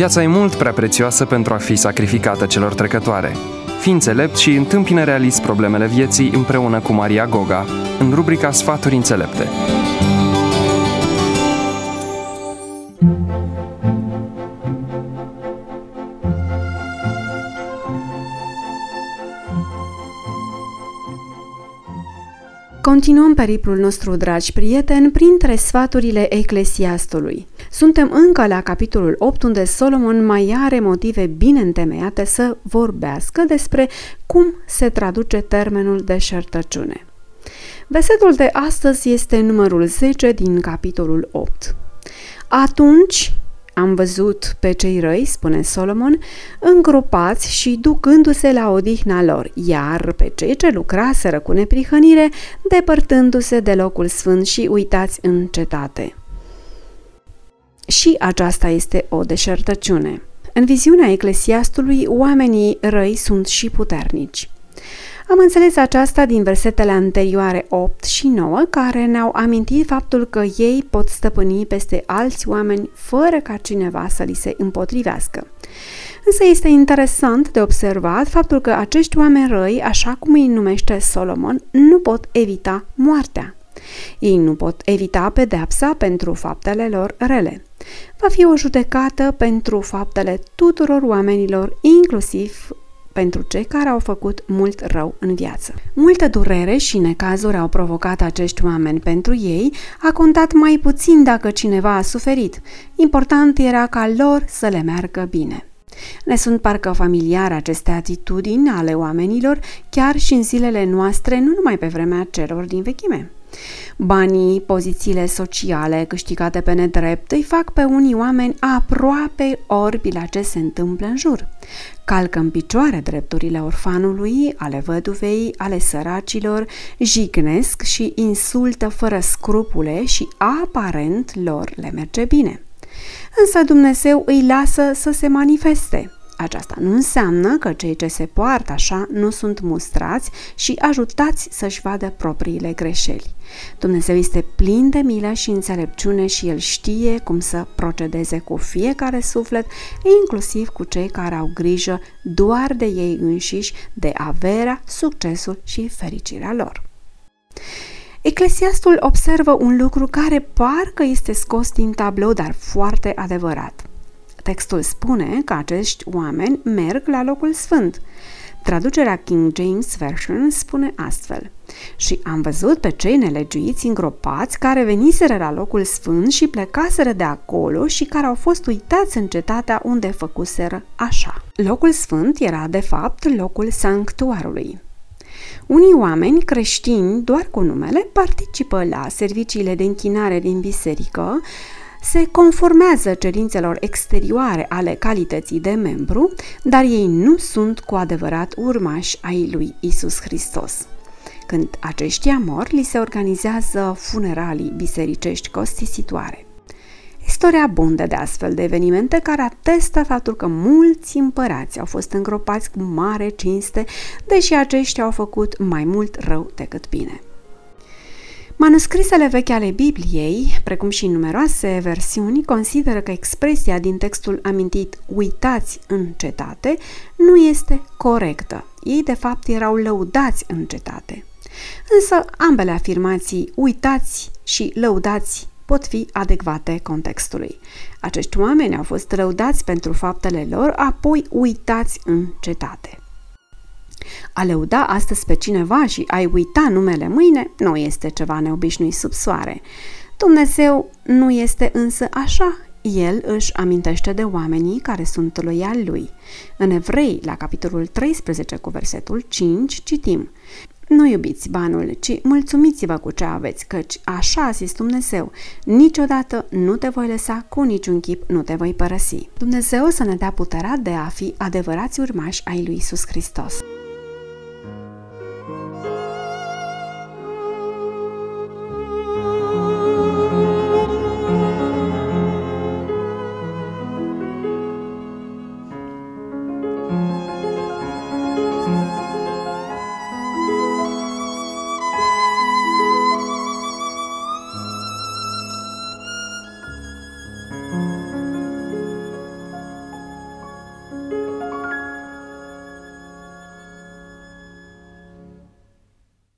Viața e mult prea prețioasă pentru a fi sacrificată celor trecătoare. Fii înțelept și întâmpină realist problemele vieții împreună cu Maria Goga, în rubrica Sfaturi înțelepte. Continuăm periplul nostru, dragi prieteni, printre sfaturile Eclesiastului. Suntem încă la capitolul 8, unde Solomon mai are motive bine întemeiate să vorbească despre cum se traduce termenul deșertăciune. Versetul de astăzi este numărul 10 din capitolul 8. Atunci am văzut pe cei răi, spune Solomon, îngropați și ducându-se la odihna lor, iar pe cei ce lucraseră cu neprihănire, depărtându-se de locul sfânt și uitați în cetate. Și aceasta este o deșertăciune. În viziunea Eclesiastului, oamenii răi sunt și puternici. Am înțeles aceasta din versetele anterioare 8 și 9, care ne-au amintit faptul că ei pot stăpâni peste alți oameni fără ca cineva să li se împotrivească. Însă este interesant de observat faptul că acești oameni răi, așa cum îi numește Solomon, nu pot evita moartea. Ei nu pot evita pedeapsa pentru faptele lor rele. Va fi o judecată pentru faptele tuturor oamenilor, inclusiv pentru cei care au făcut mult rău în viață. Multă durere și necazuri au provocat acești oameni pentru ei, a contat mai puțin dacă cineva a suferit. Important era ca lor să le meargă bine. Ne sunt parcă familiare aceste atitudini ale oamenilor, chiar și în zilele noastre, nu numai pe vremea celor din vechime. Banii, pozițiile sociale câștigate pe nedrept îi fac pe unii oameni aproape orbi la ce se întâmplă în jur. Calcă în picioare drepturile orfanului, ale văduvei, ale săracilor, jignesc și insultă fără scrupule și aparent lor le merge bine. Însă Dumnezeu îi lasă să se manifeste. Aceasta nu înseamnă că cei ce se poartă așa nu sunt mustrați și ajutați să-și vadă propriile greșeli. Dumnezeu este plin de milă și înțelepciune și El știe cum să procedeze cu fiecare suflet, inclusiv cu cei care au grijă doar de ei înșiși, de averea, succesul și fericirea lor. Eclesiastul observă un lucru care parcă este scos din tablou, dar foarte adevărat. Textul spune că acești oameni merg la locul sfânt. Traducerea King James Version spune astfel: și am văzut pe cei nelegiuiți îngropați care veniseră la locul sfânt și plecaseră de acolo și care au fost uitați în cetatea unde făcuseră așa. Locul sfânt era de fapt locul sanctuarului. Unii oameni creștini, doar cu numele, participă la serviciile de închinare din biserică, se conformează cerințelor exterioare ale calității de membru, dar ei nu sunt cu adevărat urmași ai lui Isus Hristos. Când aceștia mor, li se organizează funeralii bisericești costisitoare. Istoria abundă de astfel de evenimente care atestă faptul că mulți împărați au fost îngropați cu mare cinste, deși aceștia au făcut mai mult rău decât bine. Manuscrisele vechi ale Bibliei, precum și numeroase versiuni, consideră că expresia din textul amintit uitați în cetate nu este corectă. Ei de fapt erau lăudați în cetate. Însă ambele afirmații, uitați și lăudați, pot fi adecvate contextului. Acești oameni au fost lăudați pentru faptele lor, apoi uitați în cetate. A lăuda astăzi pe cineva și a-i uita numele mâine nu este ceva neobișnuit sub soare. Dumnezeu nu este însă așa. El își amintește de oamenii care sunt loiali lui. În Evrei, la capitolul 13 cu versetul 5, citim: nu iubiți banul, ci mulțumiți-vă cu ce aveți, căci așa a zis Dumnezeu, niciodată nu te voi lăsa, cu niciun chip nu te voi părăsi. Dumnezeu să ne dea puterea de a fi adevărați urmași ai lui Iisus Hristos.